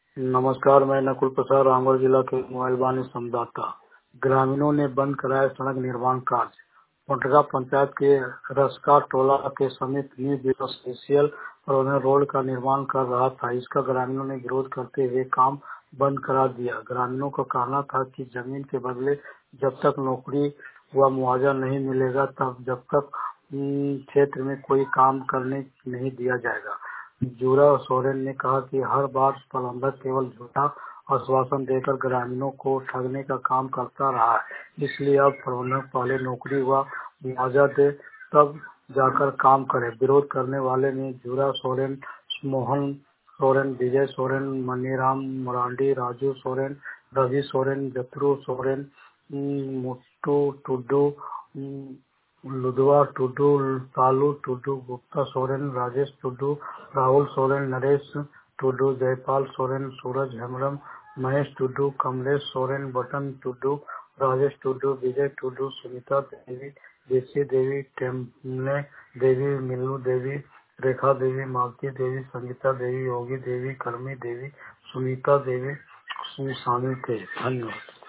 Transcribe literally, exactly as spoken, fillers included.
नमस्कार, मैं नकुल प्रसाद रामगढ़ जिला के मोबाइल वाणी संवाददाता। ग्रामीणों ने बंद कराया सड़क निर्माण कार्य। पोटगा पंचायत के रसका टोला के समीप न्यू ब्यूरोसियल प्रबंधन रोड का निर्माण कर रहा था। इसका ग्रामीणों ने विरोध करते हुए काम बंद करा दिया। ग्रामीणों का कहना था कि जमीन के बदले जब तक नौकरी व मुआवजा नहीं मिलेगा तब जब तक क्षेत्र में कोई काम करने नहीं दिया जाएगा। जुरा सोरेन ने कहा कि हर बार प्रबंधक केवल झूठा आश्वासन देकर ग्रामीणों को ठगने का काम करता रहा है, इसलिए अब प्रबंधक पहले नौकरी व मुआवजा दे तब जाकर काम करे। विरोध करने वाले में जुरा सोरेन, मोहन सोरेन, विजय सोरेन, मनीराम मरांडी, राजू सोरेन, रवि सोरेन, जतरू सोरेन, मुट्टू टुड्डू, लुधवा टुड्डू, तालू टुड्डू, गुप्ता सोरेन, राजेश टुड्डू, राहुल सोरेन, नरेश टुड्डू, जयपाल सोरेन, सूरज हेम्ब्रम, महेश टुड्डू, कमलेश सोरेन, बटन टुड्डू, राजेश टुड्डू, विजय टुड्डू, सुनीता देवी, देसी देवी, टेमने देवी, मिल्लू देवी, रेखा देवी, मालती देवी, संगीता देवी, योगी देवी, कर्मी देवी, सुनीता देवी शामिल थे। धन्यवाद।